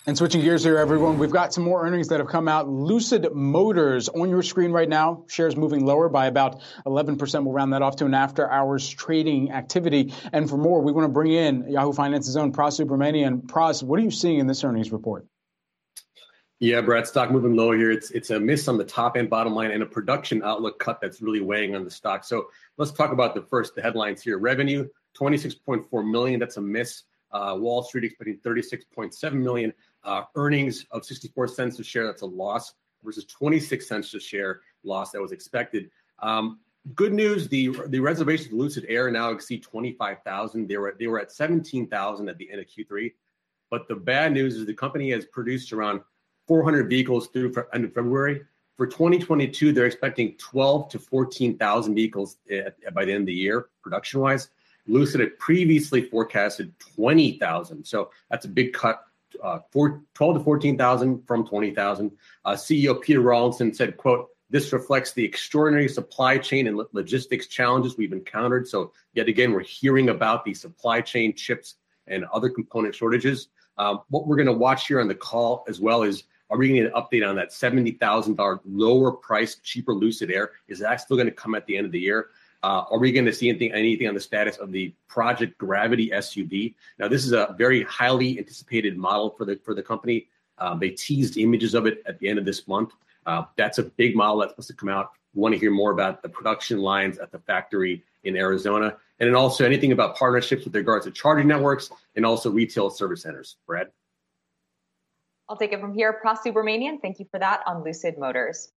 And switching gears here, everyone, we've got some more earnings that have come out. Lucid Motors on your screen right now. Shares moving lower by about 11%. We'll round that off to an after-hours trading activity. And for more, we want to bring in Yahoo Finance's own Pras Subramanian. Pras, what are you seeing in this earnings report? Yeah, Brad, stock moving lower here. It's a miss on the top and bottom line and a production outlook cut that's really weighing on the stock. So let's talk about the headlines here. Revenue, 26.4 million. That's a miss. Wall Street expecting 36.7 million. Earnings of 64 cents a share. That's a loss versus 26 cents a share loss that was expected. Good news, the reservations of Lucid Air now exceed 25,000. They were at 17,000 at the end of Q3. But the bad news is the company has produced around 400 vehicles through end of February. For 2022, they're expecting 12 to 14,000 vehicles by the end of the year, production-wise. Lucid had previously forecasted 20,000. So that's a big cut. 12 to 14,000 from 20,000. CEO Peter Rawlinson said, quote, "This reflects the extraordinary supply chain and logistics challenges we've encountered." So yet again, we're hearing about the supply chain chips and other component shortages. What we're going to watch here on the call as well is, are we going to get an update on that $70,000 lower price, cheaper Lucid Air? Is that still going to come at the end of the year? Are we going to see anything on the status of the Project Gravity SUV? Now, this is a very highly anticipated model for the company. They teased images of it at the end of this month. That's a big model that's supposed to come out. We want to hear more about the production lines at the factory in Arizona, and then also anything about partnerships with regards to charging networks and also retail service centers. Brad? I'll take it from here. Pras Subramanian, thank you for that on Lucid Motors.